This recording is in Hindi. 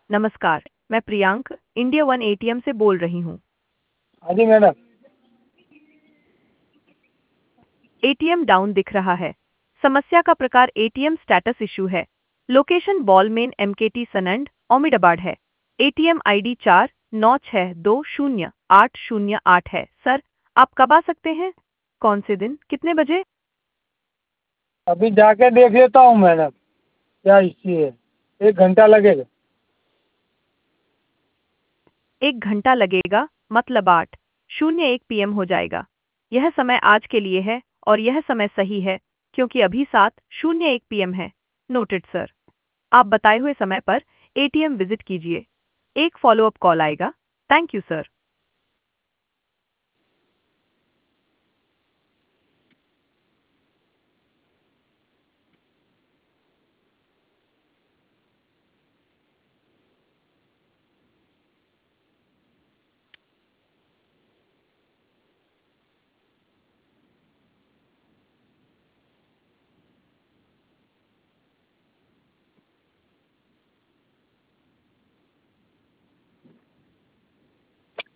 नमस्कार, मैं प्रियांक इंडिया वन एटीएम से बोल रही हूँ। हाँ जी मैडम। एटीएम डाउन दिख रहा है। समस्या का प्रकार एटीएम स्टेटस इशू है। लोकेशन बॉलमेन एमकेटी सनंड ओमिडाबाद है। एटीएम आईडी 49620808 है। सर, आप कब आ सकते हैं? कौन से दिन, कितने बजे? अभी जाके देख लेता हूँ मैडम, क्या इश्यू है। 1 घंटा लगेगा। 1 घंटा लगेगा, मतलब 8:01 PM हो जाएगा। यह समय आज के लिए है और यह समय सही है क्योंकि अभी 7:01 PM है। Noted sir. आप बताए हुए समय पर एटीएम विजिट कीजिए। एक फॉलोअप कॉल आएगा। Thank you sir.